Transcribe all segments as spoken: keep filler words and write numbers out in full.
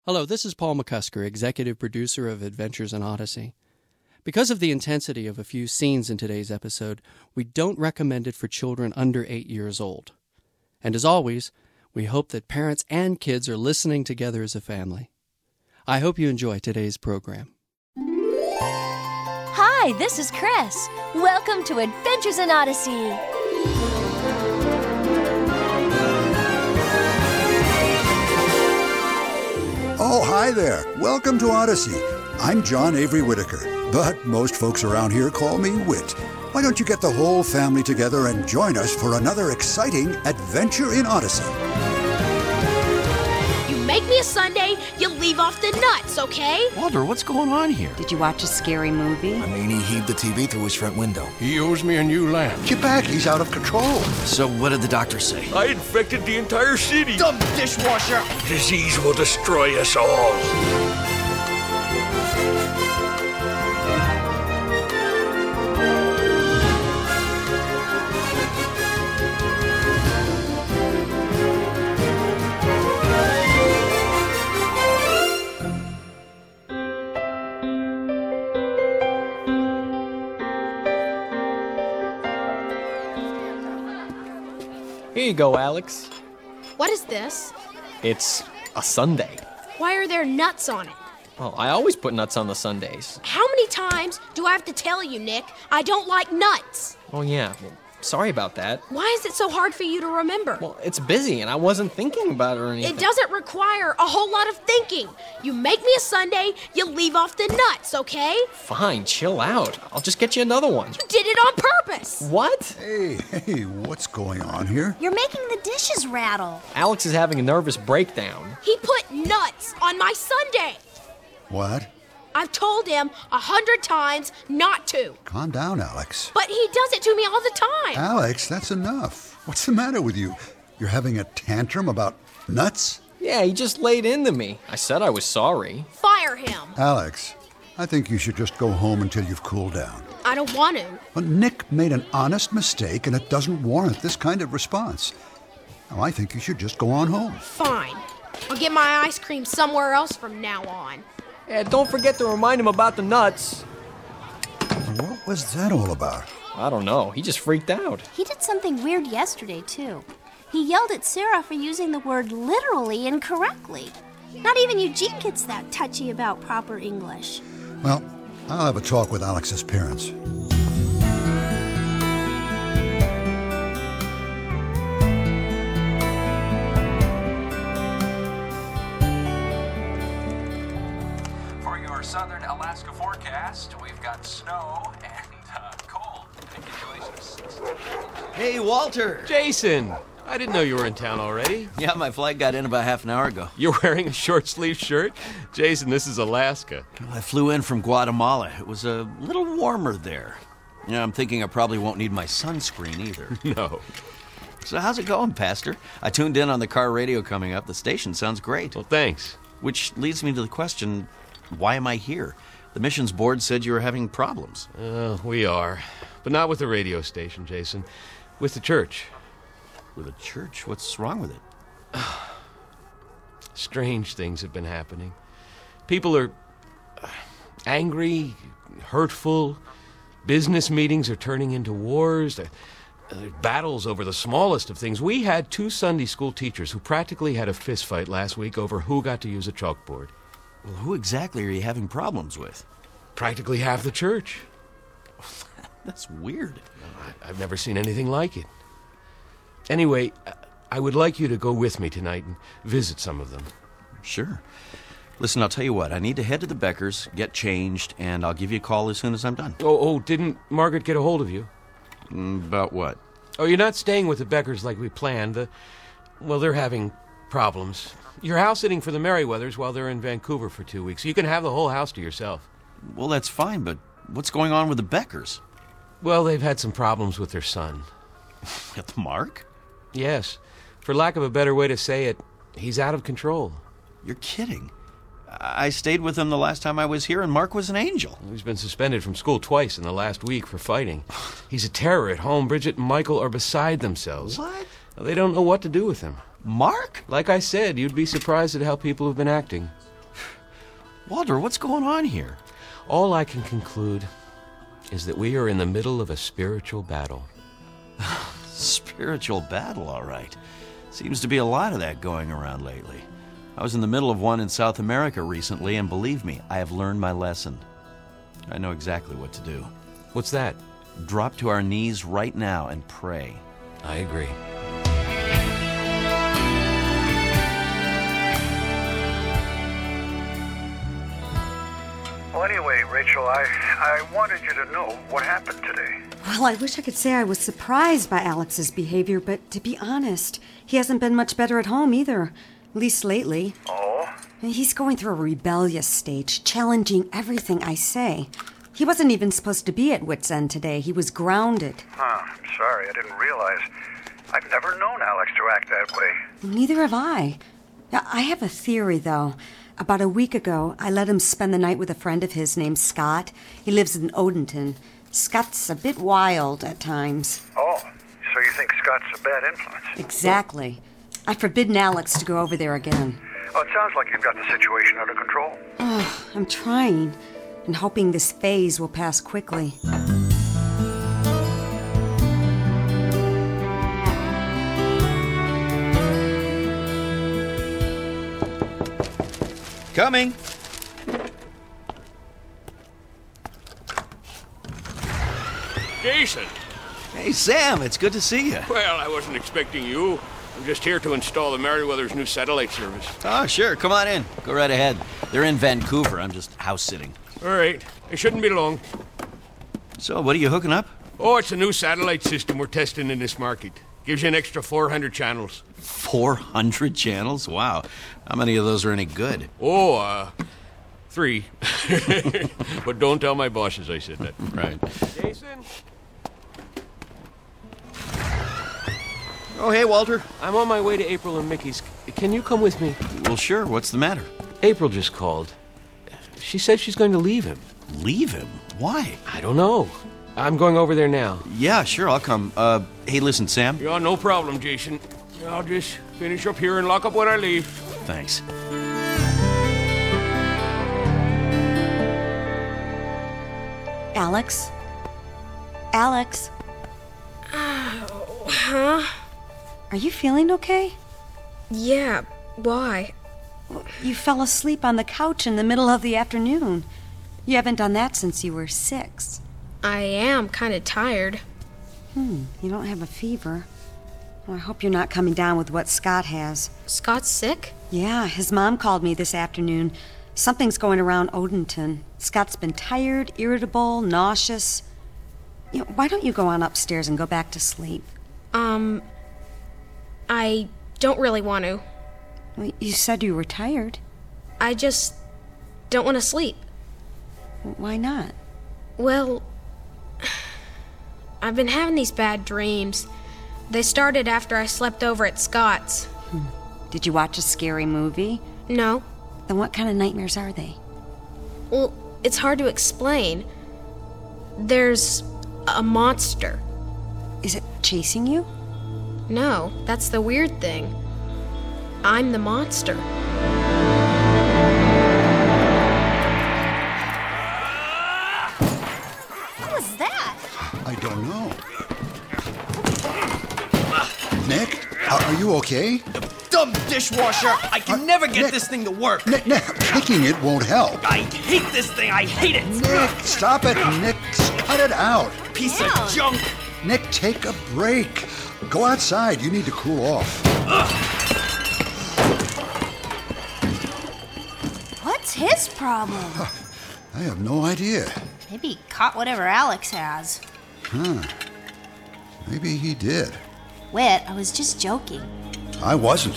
Hello, this is Paul McCusker, executive producer of Adventures in Odyssey. Because of the intensity of a few scenes in today's episode, we don't recommend it for children under eight years old. And as always, we hope that parents and kids are listening together as a family. I hope you enjoy today's program. Hi, this is Chris. Welcome to Adventures in Odyssey. Oh, hi there. Welcome to Odyssey. I'm John Avery Whitaker, but most folks around here call me Whit. Why don't you get the whole family together and join us for another exciting adventure in Odyssey? You make me a sundae, you leave off the nuts, okay? Walter, what's going on here? Did you watch a scary movie? I mean, he heaved the T V through his front window. He owes me a new lamp. Get back, he's out of control. So what did the doctor say? I infected the entire city. Dumb dishwasher! Disease will destroy us all. Here you go, Alex. What is this? It's a sundae. Why are there nuts on it? Well, I always put nuts on the sundaes. How many times do I have to tell you, Nick? I don't like nuts. Oh, yeah. Well, sorry about that. Why is it so hard for you to remember? Well, it's busy, and I wasn't thinking about it or anything. It doesn't require a whole lot of thinking. You make me a sundae, you leave off the nuts, okay? Fine, chill out. I'll just get you another one. You did it on purpose. What? Hey, hey, what's going on here? You're making the dishes rattle. Alex is having a nervous breakdown. He put nuts on my sundae. What? I've told him a hundred times not to. Calm down, Alex. But he does it to me all the time. Alex, that's enough. What's the matter with you? You're having a tantrum about nuts? Yeah, he just laid into me. I said I was sorry. Fire him. Alex, I think you should just go home until you've cooled down. I don't want to. But Nick made an honest mistake, and it doesn't warrant this kind of response. Now, I think you should just go on home. Fine. I'll get my ice cream somewhere else from now on. Yeah, don't forget to remind him about the nuts. What was that all about? I don't know. He just freaked out. He did something weird yesterday, too. He yelled at Sarah for using the word literally incorrectly. Not even Eugene gets that touchy about proper English. Well, I'll have a talk with Alex's parents. Southern Alaska forecast. We've got snow and uh, cold. Hey, Walter! Jason! I didn't know you were in town already. Yeah, my flight got in about half an hour ago. You're wearing a short-sleeved shirt? Jason, this is Alaska. I flew in from Guatemala. It was a little warmer there. Yeah, I'm thinking I probably won't need my sunscreen either. No. So how's it going, Pastor? I tuned in on the car radio coming up. The station sounds great. Well, thanks. Which leads me to the question, why am I here? The missions board said you were having problems. Uh, we are. But not with the radio station, Jason. With the church. With the church? What's wrong with it? Strange things have been happening. People are angry, hurtful. Business meetings are turning into wars. There are battles over the smallest of things. We had two Sunday school teachers who practically had a fist fight last week over who got to use a chalkboard. Well, who exactly are you having problems with? Practically half the church. That's weird. I, I've never seen anything like it. Anyway, I would like you to go with me tonight and visit some of them. Sure. Listen, I'll tell you what. I need to head to the Beckers, get changed, and I'll give you a call as soon as I'm done. Oh, oh, didn't Margaret get a hold of you? Mm, about what? Oh, you're not staying with the Beckers like we planned. The, well, they're having problems. You're house-sitting for the Merriweathers while they're in Vancouver for two weeks. You can have the whole house to yourself. Well, that's fine, but what's going on with the Beckers? Well, they've had some problems with their son. With Mark? Yes. For lack of a better way to say it, he's out of control. You're kidding. I stayed with him the last time I was here, and Mark was an angel. He's been suspended from school twice in the last week for fighting. He's a terror at home. Bridget and Michael are beside themselves. What? They don't know what to do with him. Mark? Like I said, you'd be surprised at how people have been acting. Walter, what's going on here? All I can conclude is that we are in the middle of a spiritual battle. Spiritual battle, all right. Seems to be a lot of that going around lately. I was in the middle of one in South America recently, and believe me, I have learned my lesson. I know exactly what to do. What's that? Drop to our knees right now and pray. I agree. Well, anyway, Rachel, I, I wanted you to know what happened today. Well, I wish I could say I was surprised by Alex's behavior, but to be honest, he hasn't been much better at home either, at least lately. Oh? He's going through a rebellious stage, challenging everything I say. He wasn't even supposed to be at Wits End today. He was grounded. Huh, sorry, I didn't realize. I've never known Alex to act that way. Neither have I. I have a theory, though. About a week ago, I let him spend the night with a friend of his named Scott. He lives in Odenton. Scott's a bit wild at times. Oh, so you think Scott's a bad influence? Exactly. I've forbidden Alex to go over there again. Oh, it sounds like you've got the situation under control. Oh, I'm trying, and hoping this phase will pass quickly. Coming. Jason! Hey, Sam, it's good to see you. Well, I wasn't expecting you. I'm just here to install the Merriweather's new satellite service. Oh, sure. Come on in. Go right ahead. They're in Vancouver. I'm just house-sitting. All right. It shouldn't be long. So, what are you hooking up? Oh, it's a new satellite system we're testing in this market. Gives you an extra four hundred channels. four hundred channels? Wow. How many of those are any good? Oh, uh, three. But don't tell my bosses I said that. Right. Jason? Oh, hey, Walter. I'm on my way to April and Mickey's. Can you come with me? Well, sure. What's the matter? April just called. She said she's going to leave him. Leave him? Why? I don't know. I'm going over there now. Yeah, sure. I'll come. Uh, hey, listen, Sam. Yeah, no problem, Jason. I'll just finish up here and lock up when I leave. Thanks. Alex? Alex? Oh, huh? Are you feeling okay? Yeah, why? You fell asleep on the couch in the middle of the afternoon. You haven't done that since you were six. I am kind of tired. Hmm, you don't have a fever. Well, I hope you're not coming down with what Scott has. Scott's sick? Yeah, his mom called me this afternoon. Something's going around Odenton. Scott's been tired, irritable, nauseous. You know, why don't you go on upstairs and go back to sleep? Um, I don't really want to. Well, you said you were tired. I just don't want to sleep. Why not? Well, I've been having these bad dreams. They started after I slept over at Scott's. Hmm. Did you watch a scary movie? No. Then what kind of nightmares are they? Well, it's hard to explain. There's a monster. Is it chasing you? No, that's the weird thing. I'm the monster. What was that? I don't know. Nick, are are you okay? Dumb dishwasher! I can Uh, never get Nick. this thing to work! Nick, Nick, kicking it won't help. I hate this thing! I hate it! Nick, stop it, Nick. Cut it out. Piece Down. of junk! Nick, take a break. Go outside. You need to cool off. What's his problem? I have no idea. Maybe he caught whatever Alex has. Huh. Maybe he did. Whit, I was just joking. I wasn't.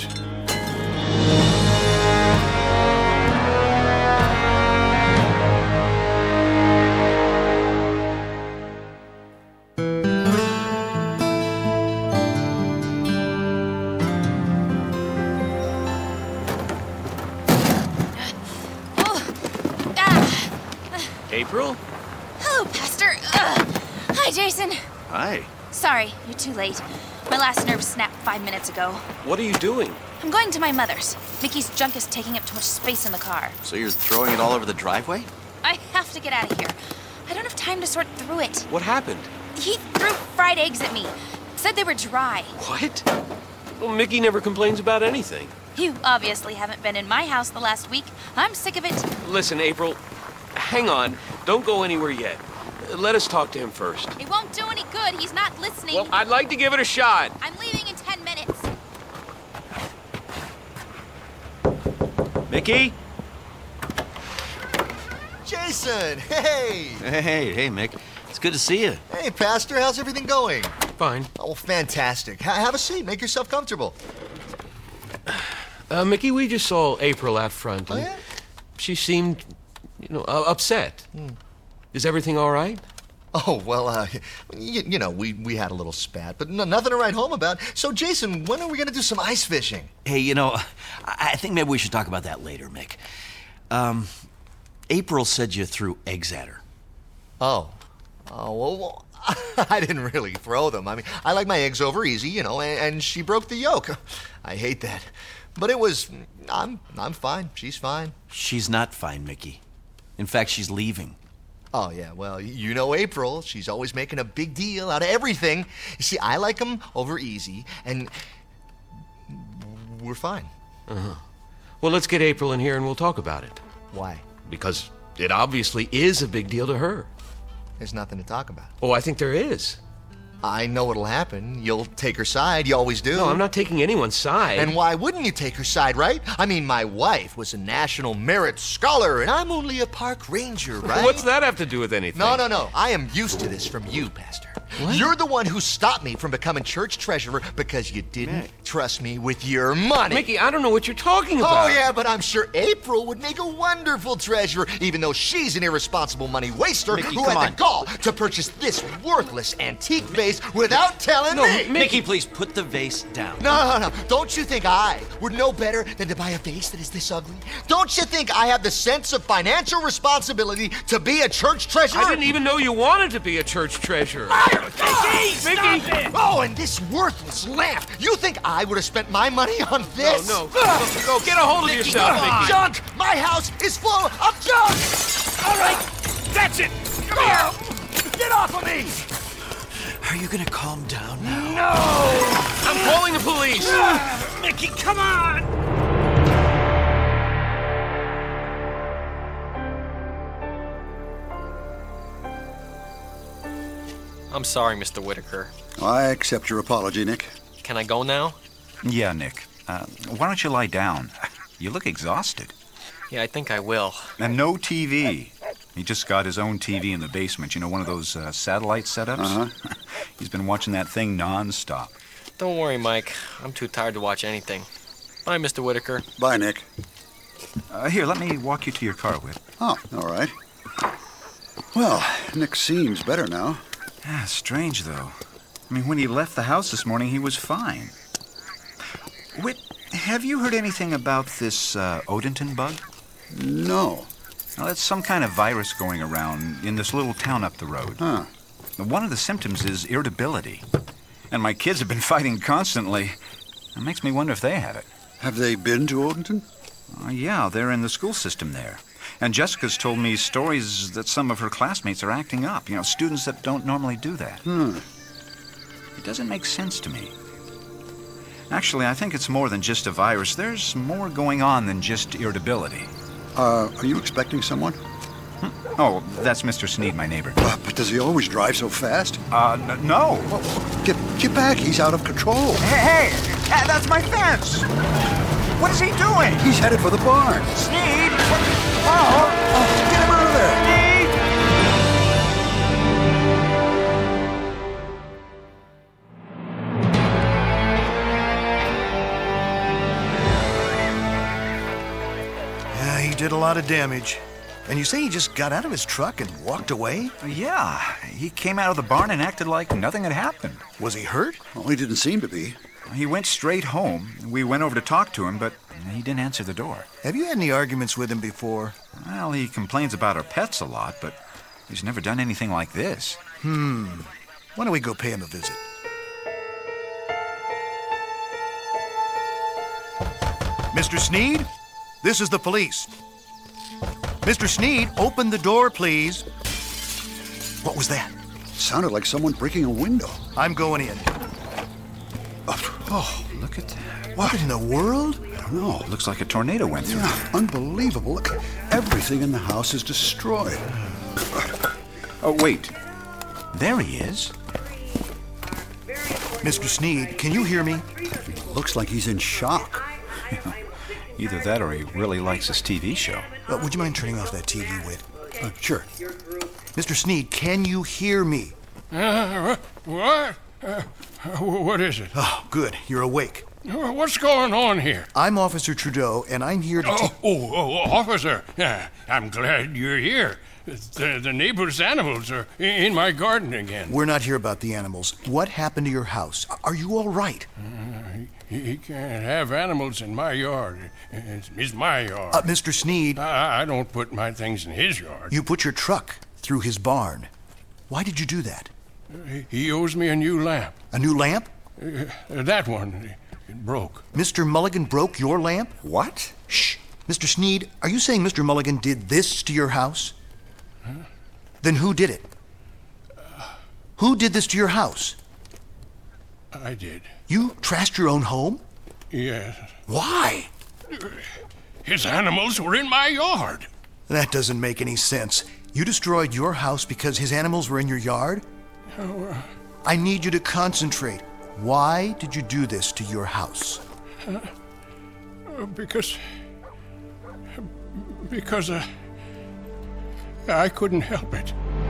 April? Hello, Pastor. Ugh. Hi, Jason. Hi. Sorry, you're too late. My last nerve snapped five minutes ago. What are you doing? I'm going to my mother's. Mickey's junk is taking up too much space in the car. So you're throwing it all over the driveway? I have to get out of here. I don't have time to sort through it. What happened? He threw fried eggs at me. Said they were dry. What? Well, Mickey never complains about anything. You obviously haven't been in my house the last week. I'm sick of it. Listen, April, hang on. Don't go anywhere yet. Let us talk to him first. It won't do any good. He's not listening. Well, I'd like to give it a shot. I'm leaving in ten minutes. Mickey? Jason, hey! Hey, hey, Mick. It's good to see you. Hey, Pastor, how's everything going? Fine. Oh, fantastic. Ha- have a seat. Make yourself comfortable. Uh, Mickey, we just saw April out front. Oh, yeah? She seemed, you know, uh, upset. Hmm. Is everything all right? Oh, well, uh, you, you know, we, we had a little spat, but no, nothing to write home about. So, Jason, when are we going to do some ice fishing? Hey, you know, I, I think maybe we should talk about that later, Mick. Um, April said you threw eggs at her. Oh. Oh, well, well I didn't really throw them. I mean, I like my eggs over easy, you know, and, and she broke the yolk. I hate that. But it was, I'm, I'm fine. She's fine. She's not fine, Mickey. In fact, she's leaving. Oh, yeah, well, you know April. She's always making a big deal out of everything. You see, I like them over easy, and we're fine. Uh-huh. Well, let's get April in here and we'll talk about it. Why? Because it obviously is a big deal to her. There's nothing to talk about. Oh, I think there is. I know what'll happen. You'll take her side. You always do. No, I'm not taking anyone's side. And why wouldn't you take her side, right? I mean, my wife was a National Merit Scholar, and I'm only a park ranger, right? What's that have to do with anything? No, no, no. I am used to this from you, Pastor. What? You're the one who stopped me from becoming church treasurer because you didn't Mick. trust me with your money. Mickey, I don't know what you're talking about. Oh, yeah, but I'm sure April would make a wonderful treasurer, even though she's an irresponsible money waster Mickey, who come had on. the gall to purchase this worthless antique vase without telling no, me. Mickey, Mickey, please put the vase down. No, no, no. Don't you think I would know better than to buy a vase that is this ugly? Don't you think I have the sense of financial responsibility to be a church treasurer? I didn't even know you wanted to be a church treasurer. Mickey! Mickey! Stop it! Oh, and this worthless lamp. You think I would have spent my money on this? No, no. Go, go get a hold of Mickey, yourself, Mickey. Junk! My house is full of junk! All right, that's it. Come here. Get off of me. Are you gonna calm down now? No! I'm calling the police! Uh, Mickey, come on! I'm sorry, Mister Whitaker. I accept your apology, Nick. Can I go now? Yeah, Nick. Uh, why don't you lie down? You look exhausted. Yeah, I think I will. And no T V. He just got his own T V in the basement. You know, one of those uh, satellite setups? Uh-huh. He's been watching that thing nonstop. Don't worry, Mike. I'm too tired to watch anything. Bye, Mister Whitaker. Bye, Nick. Uh, here, let me walk you to your car, Whit. Oh, all right. Well, Nick seems better now. Yeah, strange, though. I mean, when he left the house this morning, he was fine. Whit, have you heard anything about this uh, Odenton bug? No. Well, it's some kind of virus going around in this little town up the road. Huh. One of the symptoms is irritability. And my kids have been fighting constantly. It makes me wonder if they have it. Have they been to Odenton? Uh, yeah, they're in the school system there. And Jessica's told me stories that some of her classmates are acting up. You know, students that don't normally do that. Hmm. It doesn't make sense to me. Actually, I think it's more than just a virus. There's more going on than just irritability. Uh, are you expecting someone? Hmm? Oh, that's Mister Sneed, my neighbor. Uh, but does he always drive so fast? Uh, n- no. Well, get, get back. He's out of control. Hey, hey, that's my fence. What is he doing? He's headed for the barn. Sneed! Oh, oh, get him out of there. Sneed! Yeah, he did a lot of damage. And you say he just got out of his truck and walked away? Yeah, he came out of the barn and acted like nothing had happened. Was he hurt? Well, he didn't seem to be. He went straight home. We went over to talk to him, but he didn't answer the door. Have you had any arguments with him before? Well, he complains about our pets a lot, but he's never done anything like this. Hmm. Why don't we go pay him a visit? Mister Sneed? This is the police. Mister Sneed, open the door, please. What was that? Sounded like someone breaking a window. I'm going in. Oh, look at that. What in the world? I don't know. Looks like a tornado went through. Yeah, unbelievable. Look, everything in the house is destroyed. Oh, wait. There he is. Mister Sneed, can you hear me? Looks like he's in shock. Either that or he really likes his T V show. Uh, would you mind turning off that T V, Whit? Uh, sure. Mister Sneed, can you hear me? Uh, what? Uh, what is it? Oh, good. You're awake. What's going on here? I'm Officer Trudeau, and I'm here to... Oh, ta- oh, oh, officer. Uh, I'm glad you're here. The, the neighbor's animals are in my garden again. We're not here about the animals. What happened to your house? Are you all right? Uh, he, he can't have animals in my yard. It's, it's my yard. Uh, Mister Sneed... I, I don't put my things in his yard. You put your truck through his barn. Why did you do that? He, he owes me a new lamp. A new lamp? Uh, that one. It broke. Mister Mulligan broke your lamp? What? Shh. Mister Sneed, are you saying Mister Mulligan did this to your house? Huh? Then who did it? Uh, who did this to your house? I did. You trashed your own home? Yes. Why? His animals were in my yard. That doesn't make any sense. You destroyed your house because his animals were in your yard? Oh, uh, I need you to concentrate. Why did you do this to your house? Uh, because... Because uh, I couldn't help it.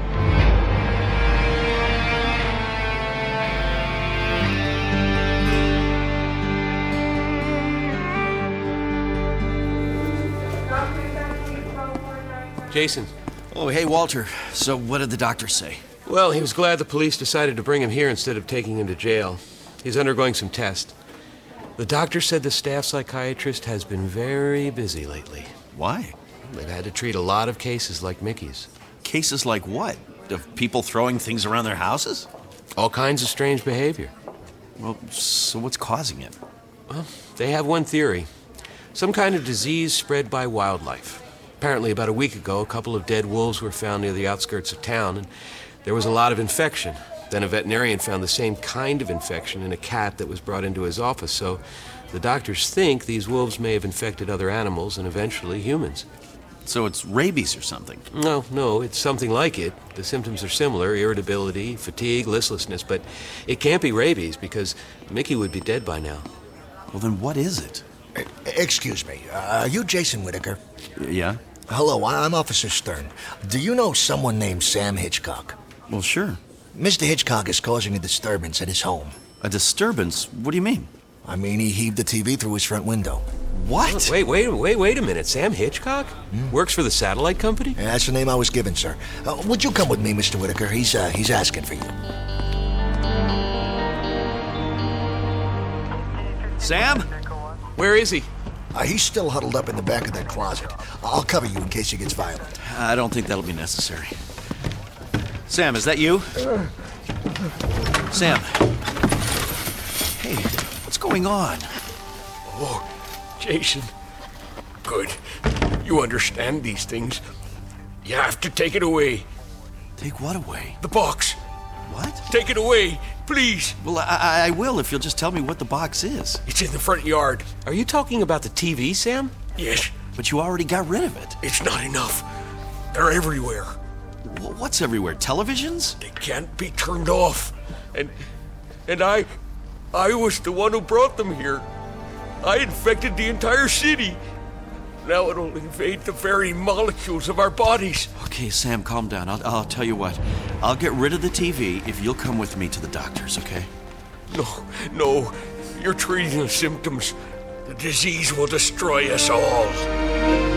Jason. Oh, hey, Walter. So what did the doctor say? Well, he was glad the police decided to bring him here instead of taking him to jail. He's undergoing some tests. The doctor said the staff psychiatrist has been very busy lately. Why? They've had to treat a lot of cases like Mickey's. Cases like what? Of people throwing things around their houses? All kinds of strange behavior. Well, so what's causing it? Well, they have one theory. Some kind of disease spread by wildlife. Apparently, about a week ago, a couple of dead wolves were found near the outskirts of town, and there was a lot of infection. Then a veterinarian found the same kind of infection in a cat that was brought into his office, so the doctors think these wolves may have infected other animals and eventually humans. So it's rabies or something? No, no, it's something like it. The symptoms are similar, irritability, fatigue, listlessness, but it can't be rabies because Mickey would be dead by now. Well, then what is it? Excuse me, uh, are you Jason Whitaker? Yeah? Hello, I'm Officer Stern. Do you know someone named Sam Hitchcock? Well, sure. Mister Hitchcock is causing a disturbance at his home. A disturbance? What do you mean? I mean, he heaved the T V through his front window. What? Wait, wait, wait, wait a minute. Sam Hitchcock? Hmm? Works for the satellite company? Yeah, that's the name I was given, sir. Uh, would you come with me, Mister Whitaker? He's, uh, he's asking for you. Sam? Where is he? Uh, he's still huddled up in the back of that closet. I'll cover you in case he gets violent. I don't think that'll be necessary. Sam, is that you? Sam. Hey, what's going on? Oh, Jason. Good. You understand these things. You have to take it away. Take what away? The box. What? Take it away, please. Well, I, I will if you'll just tell me what the box is. It's in the front yard. Are you talking about the T V, Sam? Yes. But you already got rid of it. It's not enough. They're everywhere. W- what's everywhere? Televisions? They can't be turned off. And and I I was the one who brought them here. I infected the entire city. Now it'll invade the very molecules of our bodies. Okay, Sam, calm down. I'll, I'll tell you what. I'll get rid of the T V if you'll come with me to the doctors, okay? No, no. You're treating the symptoms. The disease will destroy us all.